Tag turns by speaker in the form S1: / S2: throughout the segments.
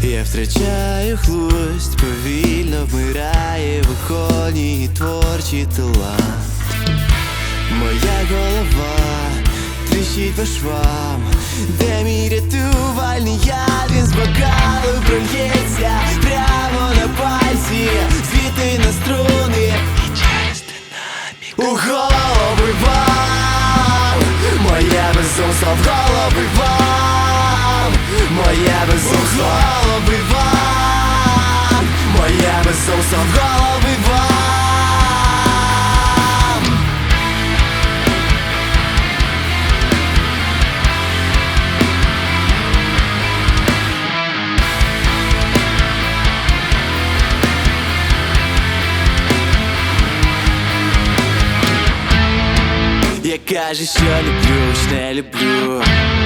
S1: Я втрачаю хлость, повільно вмирає в агонії творчий талант. Моя голова тріщить по швам, де мій рятувальний яд, він з бокалу прольється прямо на пальці, звідти на струни і через динамік у голови вам. Моє безумство в голови вам. Моє безумство в голови вам. Моє безумство в голови вам. Я кажу, що люблю, ж не люблю,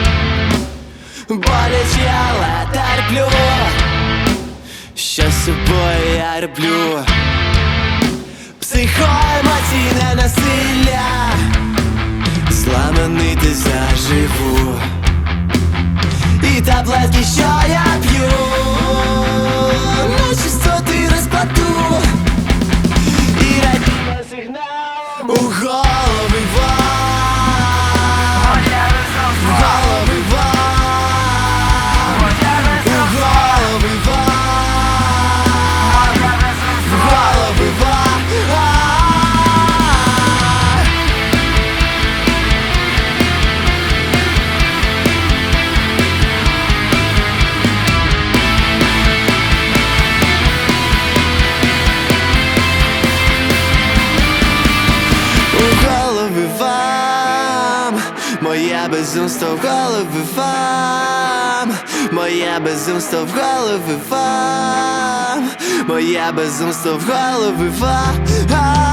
S1: боляче, але терплю. Що з собою я роблю? Психоемоційне насилля, зламаний ти заживу. І таблетки, що я п'ю, на частоти розкладу. І радіо сигналом у голови вам. Моє безумство в голови вам. Моє безумство в голови вам. Моє безумство в голови вам.